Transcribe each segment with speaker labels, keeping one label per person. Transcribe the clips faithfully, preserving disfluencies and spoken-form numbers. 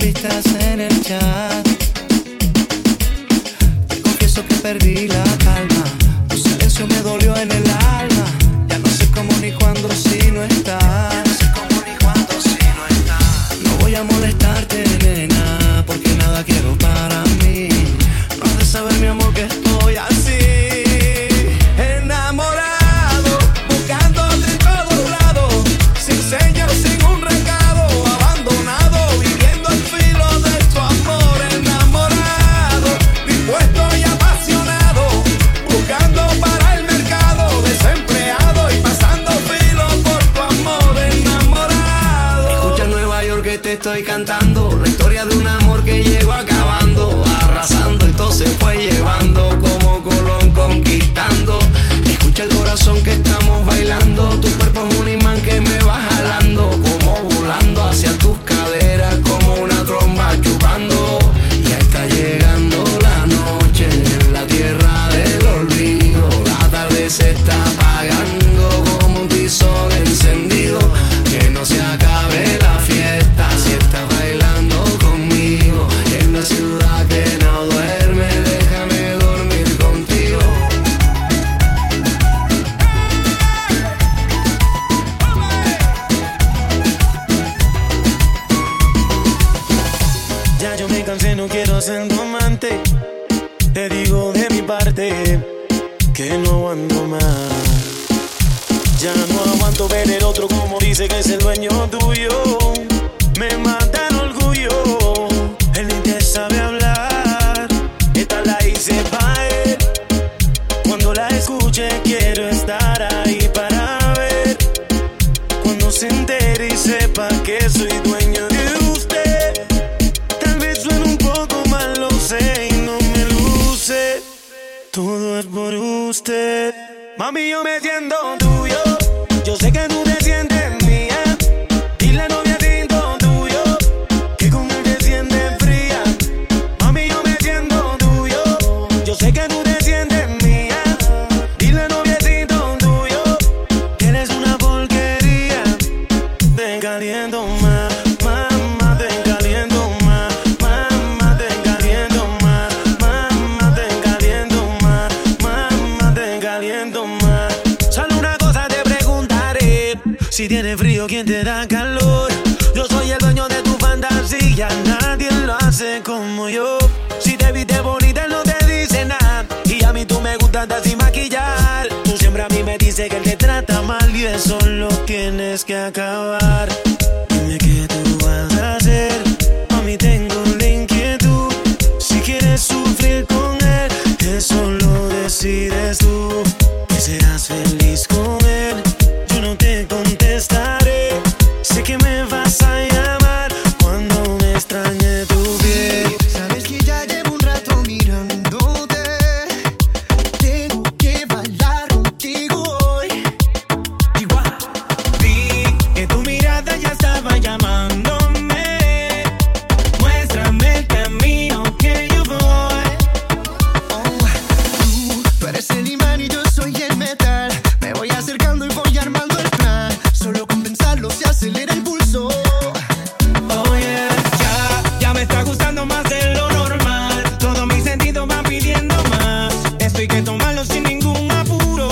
Speaker 1: pusistas en el chat. Te confieso que perdí la calma. Tu silencio me dolió en el alma. Ya no sé cómo ni cuándo si no estás. Ya no sé cómo ni cuándo si no estás. No voy a molestarte, nena, porque nada quiero para mí. No has de saber, mi amor, que estoy así. Enamorado, buscándote en todos lados, sin señas, sin un recado, abandonado, viviendo al filo de tu amor. Enamorado, dispuesto y apasionado, buscando para el mercado, desempleado y pasando filo por tu amor. Enamorado. Escucha Nueva York que te estoy cantando la historia de un amor que llegó acabando, arrasando, entonces fue llevando como Colón conquistando. Escucha el corazón que estamos bailando, tu cuerpo es un imán que me va jalando, como volando hacia tus caderas, como una tromba chupando. Ya está llegando la noche en la tierra del olvido, la tarde se está apagando como un tizón encendido. Que no se acabe la fiesta si estás bailando conmigo, en la ciudad que no duerme, déjame dormir contigo.
Speaker 2: Ya yo me cansé, no quiero ser tu amante. Te digo de mi parte que no aguanto más. Ya no aguanto ver el otro como dice que es el dueño tuyo. Me mata el orgullo, él ni te sabe hablar. Esta la hice pa' él. Cuando la escuche quiero estar ahí para ver. Cuando se entere y sepa que soy dueño de usted. Tal vez suene un poco mal, lo sé, y no me luce. Todo es por usted. Mami, yo me siento tuyo. Yo sé que tú te sientes mía. Y la novia siento tuyo, que con él te sientes fría. Mami, yo me siento tuyo. Yo sé que tú te sientes mía. Y la novia siento tuyo, que eres una porquería. Te caliento más, mamá, te caliento más. Mamá, te caliento más. Mamá, te caliento más. Mamá, te caliento más. Solo una cosa te preguntaré: si tienes frío, ¿quién te da calor? Yo soy el dueño de tu fantasía, nadie lo hace como yo. Si te viste bonita, no te dice nada. Y a mí tú me gustas andar sin maquillar. Tú siempre a mí me dices que él te trata mal, y eso lo tienes que acabar. Dime qué tú vas a hacer. A mí tengo la inquietud. Si quieres sufrir con él, eso lo decides tú. Que serás feliz con él. Yo no te contestaré. Sé que me vas a llamar cuando me extrañe tu piel.
Speaker 1: Sabes que ya llevo un rato mirándote. Tengo que bailar contigo hoy.
Speaker 2: Igual vi que tu mirada ya estaba llamándome. Muéstrame el camino que yo voy.
Speaker 1: Oh, tú, tú eres el imán y yo soy el metal. Me voy acercando y voy armando el plan. Solo con pensarlo se acelera el pulso.
Speaker 2: Oh yeah, ya, ya me está gustando más de lo normal. Todos mis sentidos van pidiendo más. Esto hay que tomarlo sin ningún apuro.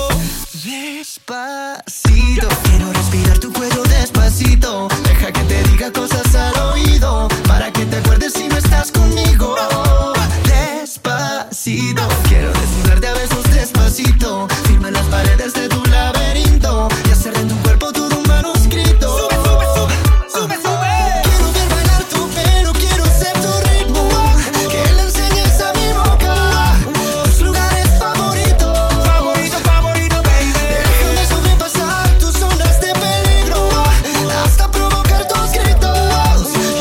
Speaker 1: Despacito, quiero respirar tu cuello despacito. Deja que te diga cosas al oído, para que te acuerdes si no estás conmigo. Despacito, quiero desnudarte a besos despacito. Firma las paredes de tu laberinto y hacer de tu cuerpo todo un manuscrito.
Speaker 2: Sube, sube, sube, sube, sube.
Speaker 1: Quiero ver bailar tu pelo, quiero ser tu ritmo. Que le enseñes a mi boca tus lugares favoritos.
Speaker 2: Favorito, favorito, baby.
Speaker 1: Déjame sobrepasar tus zonas de peligro hasta provocar tus gritos.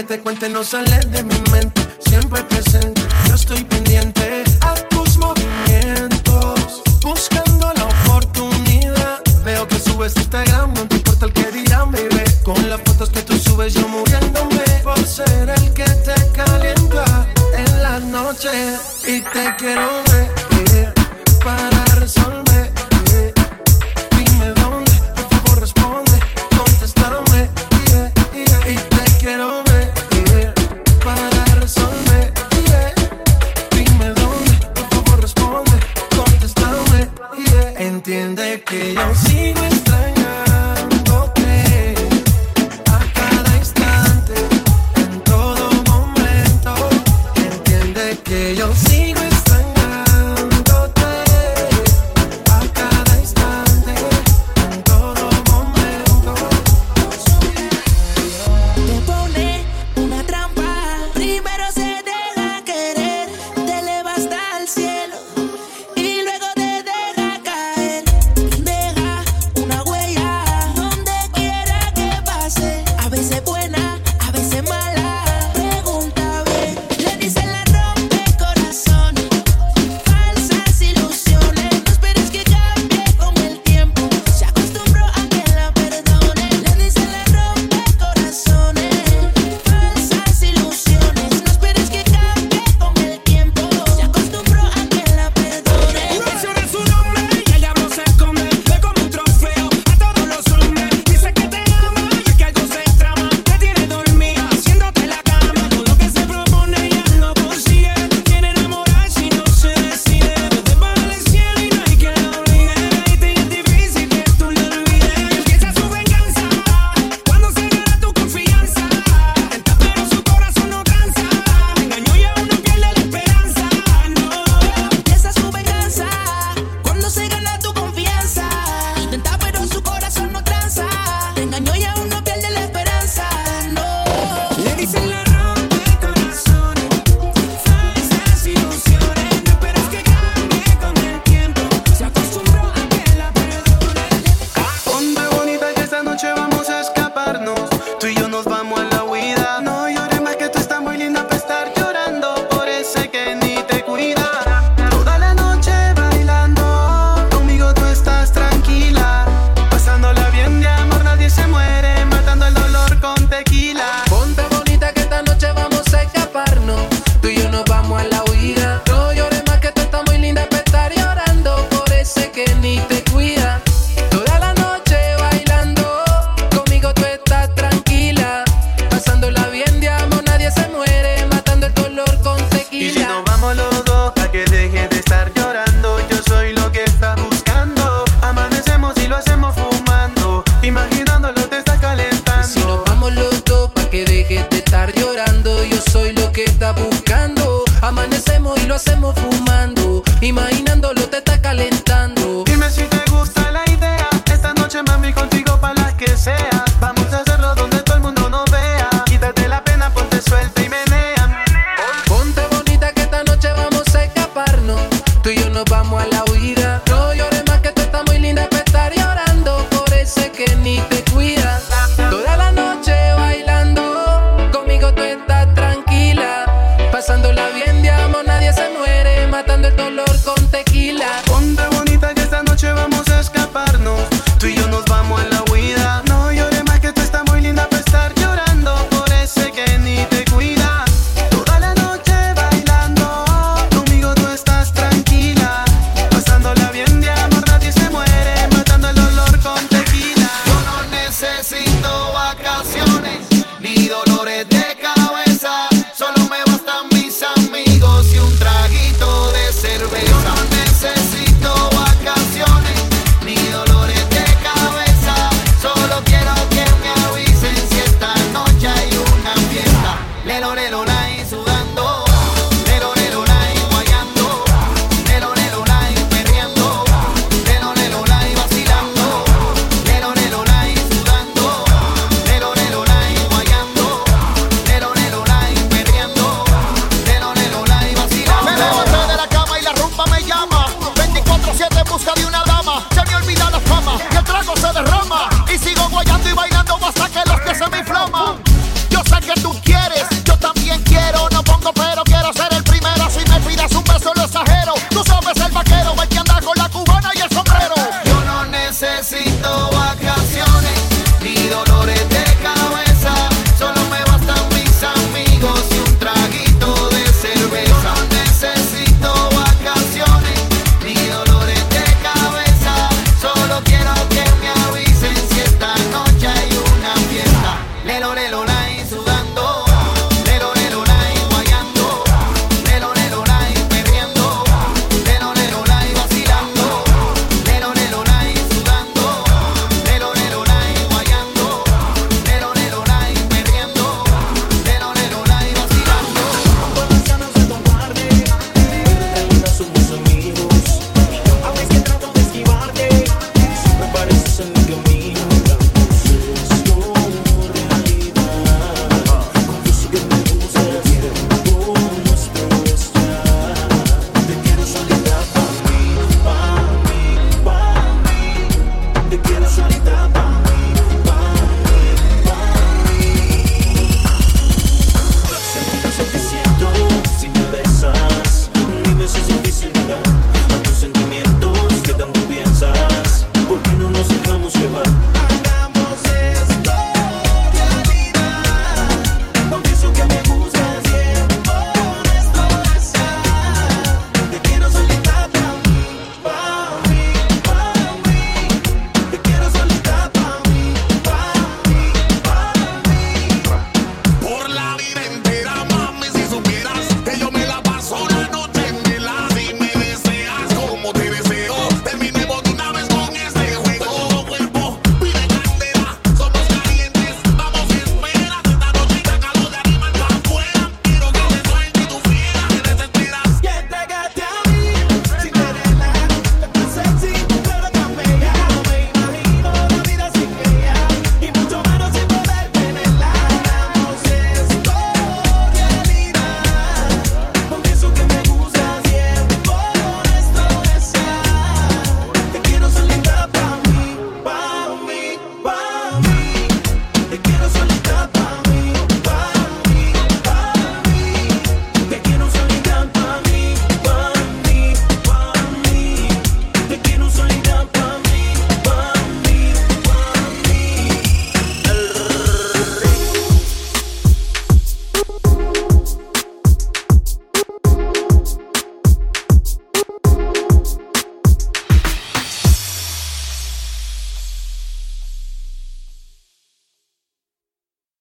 Speaker 1: te cuente no sale de mi mente. Siempre presente, yo estoy pendiente a tus movimientos, buscando la oportunidad. Veo que subes Instagram, no te importa el que dirán, baby. Con las fotos que tú subes yo muriéndome por ser el que te calienta en la noche. Y te quiero ver, yeah, para resolver, yeah. Dime dónde, por favor responde, contéstame, yeah, yeah. Y te quiero ver, yeah, para resolver, yeah. Dime dónde, por favor responde, contéstame, yeah. Entiende que yo sigo extrañándote a cada instante, en todo momento. Entiende que yo sigo extrañándote a cada instante, en todo momento.
Speaker 3: Te pone una trampa, primero se deja querer, te eleva hasta el cielo y luego te deja caer. Deja una huella donde quiera que pase, a veces buena, a veces mala. Pregunta bien, le dicen la rompe corazones, falsas ilusiones. No esperes que cambie con el tiempo, se acostumbró a que la perdone. Le dicen la rompe corazones, falsas ilusiones. No esperes que cambie con el tiempo, se acostumbró a que la perdone.
Speaker 4: Menciona su nombre y el diablo se esconde. Ve como un trofeo a todos los hombres. Dice que te ama y es que algo se trama. Te tiene dormida haciéndote la cama. Todo lo que se propone ella lo consigue. Quiere enamorar si no se decide. Vete para el cielo y no hay quien la obligue. Y te es difícil que tú le olvides. Empieza su venganza cuando se gana tu confianza. Tenta pero su corazón no tranza. Te engañó y aún no pierde la esperanza. No.
Speaker 3: Empieza su venganza cuando se gana tu confianza. Intenta pero su corazón no tranza. Te engañó y aún no pierde la esperanza. No.
Speaker 4: Le dicen la rompe corazones, falsas ilusiones. No esperes que cambie con el tiempo, se acostumbró a que la perdone.
Speaker 1: Ponte bonita que esta noche vamos a escaparnos. Tú y yo nos vamos a la huida. No llores más que tú estás muy linda para estar llorando por ese que ni te cuida. Toda la noche bailando, conmigo tú estás tranquila. Pasándola bien de amor, nadie se muere, matando el dolor con tequila. Ponte bonita que esta noche vamos a escaparnos. Tú y yo nos vamos a la huida. No llores más que tú estás muy linda para estar llorando por ese que ni te cuida. Toda la noche bailando, conmigo tú estás tranquila. Pasándola bien de amor, nadie se muere, matando el dolor con tequila. Y si nos vamos los dos, pa' que dejes de estar llorando, yo soy lo que estás buscando. Amanecemos y lo hacemos fumando, imaginándolo te estás calentando.
Speaker 5: Si nos vamos los dos pa' que dejes de estar llorando, yo soy lo que estás buscando. Amanecemos y lo hacemos fumando,